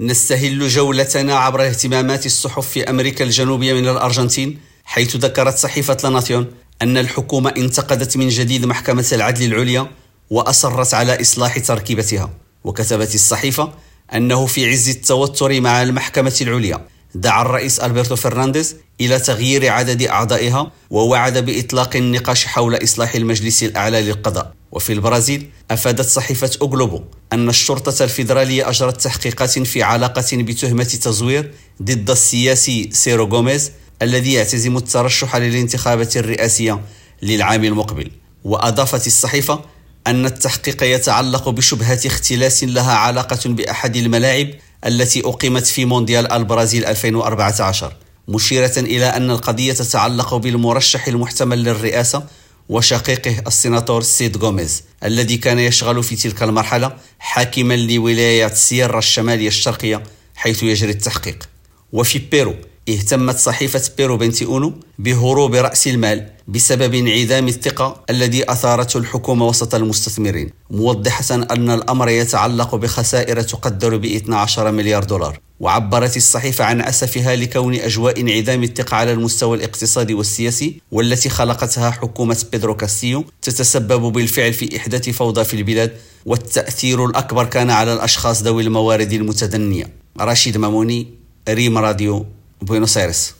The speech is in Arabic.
نستهل جولتنا عبر اهتمامات الصحف في أمريكا الجنوبية من الأرجنتين، حيث ذكرت صحيفة لا ناسيون أن الحكومة انتقدت من جديد محكمة العدل العليا وأصرت على إصلاح تركيبتها. وكتبت الصحيفة أنه في عز التوتر مع المحكمة العليا دعا الرئيس ألبرتو فرنانديز إلى تغيير عدد أعضائها، ووعد بإطلاق النقاش حول إصلاح المجلس الأعلى للقضاء. وفي البرازيل أفادت صحيفة أوغلوبو أن الشرطة الفيدرالية أجرت تحقيقات في علاقة بتهمة تزوير ضد السياسي سيرو غوميز الذي يعتزم الترشح للانتخابات الرئاسية للعام المقبل. وأضافت الصحيفة أن التحقيق يتعلق بشبهة اختلاس لها علاقة بأحد الملاعب التي أقيمت في مونديال البرازيل 2014، مشيرة إلى أن القضية تتعلق بالمرشح المحتمل للرئاسة وشقيقه السيناتور سيد غوميز الذي كان يشغل في تلك المرحلة حاكما لولاية سييرا الشمالية الشرقية حيث يجري التحقيق. وفي بيرو اهتمت صحيفة بيرو 21 بهروب رأس المال بسبب انعدام الثقة الذي أثارته الحكومة وسط المستثمرين، موضحة أن الأمر يتعلق بخسائر تقدر ب12 مليار دولار. وعبرت الصحيفة عن أسفها لكون أجواء انعدام الثقة على المستوى الاقتصادي والسياسي والتي خلقتها حكومة بيدرو كاستيو تتسبب بالفعل في إحداث فوضى في البلاد، والتأثير الأكبر كان على الأشخاص ذوي الموارد المتدنية. رشيد ماموني، ريم راديو، بوينوس آيرس.